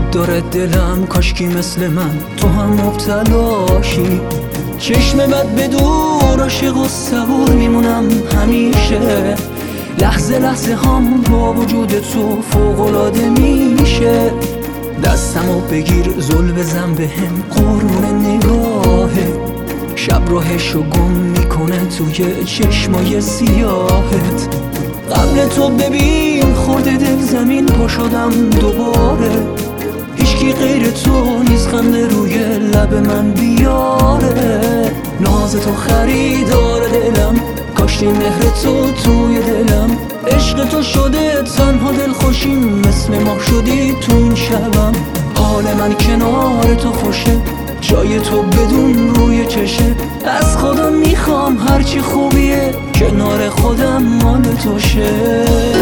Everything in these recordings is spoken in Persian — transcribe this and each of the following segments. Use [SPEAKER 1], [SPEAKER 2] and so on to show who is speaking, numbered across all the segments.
[SPEAKER 1] داره دلم، کاشکی مثل من تو هم مبتلاشی. چشم بد به دور عاشق و صبور میمونم همیشه. لحظه لحظه هم با وجود تو فوق‌العاده میشه. دستمو بگیر زل بزن بهم قربون نگاهه. شب راهشو گم میکنه توی چشمای سیاهت. قبل تو ببین خورده دل زمین پا شدم دوباره. هیچکی غیر تو نیست خنده روی لب من بیاره. ناز تو خریدار دلم، کاشتی مهر تو توی دلم. عشق تو شده تنها دلخوشیم، مثل ماه شدی تو این شبم. حال من کنار تو خوشه، جای تو بدون روی چشه. از خودم میخوام هرچی خوبیه کنار خودم مال تو شه.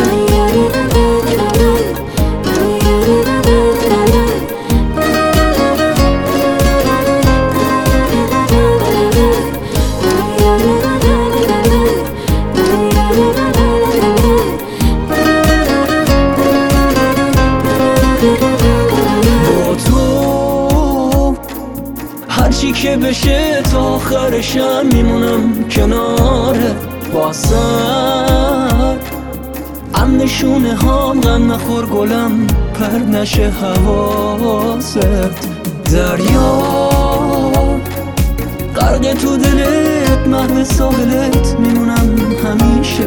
[SPEAKER 1] هرچی که بشه تا آخرشم میمونم کناره. با سر ام نشونه هام، غم نخور گلم پرد نشه حواست. دریا غرق تو دلت، محو ساحلت میمونم همیشه.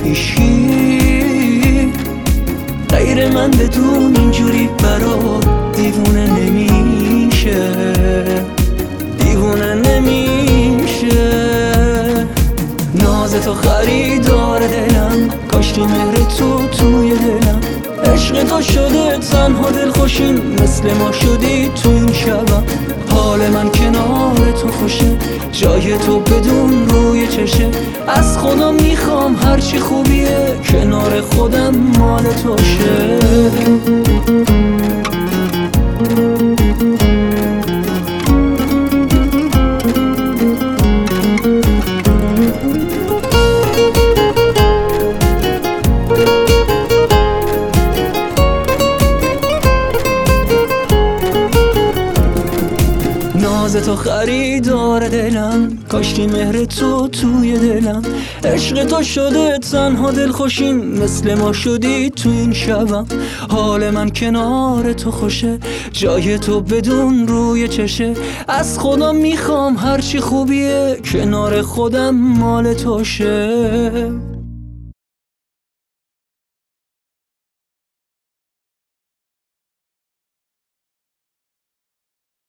[SPEAKER 1] هیچی غیر من بدون اینجوری برات دیوونه نمیشه. دیوونه نمیشه. ناز تو خریدار دلم، کاشتی مهر تو توی دلم. عشق تو شده تنها دلخوشیم، مثل ما شدی تو این شبم. حال من کنار تو خوشه، جای تو بدون روی چشه. از خودم میخوام هرچی خوبیه کنار خودم مال تو شه. ناز تو خریدار دلم، کاشتی مهر تو توی دلم. عشق تو شده تنها دلخوشیم، مثل ما شدی تو این شبم. حال من کنار تو خوشه، جای تو بدون روی چشه. از خودم میخوام هرچی خوبیه کنار خودم مال تو شه.